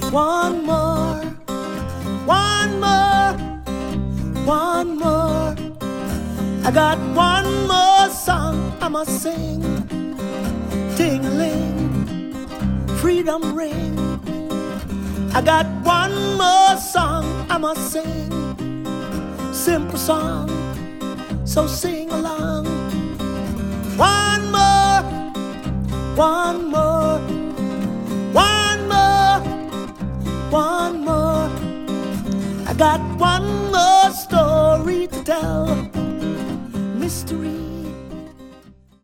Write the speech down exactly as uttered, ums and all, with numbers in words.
One more, one more, one more. I got one more song I must sing. Ting-a-ling, freedom ring. I got one more song I must sing. Simple song, so sing along. One more, one more.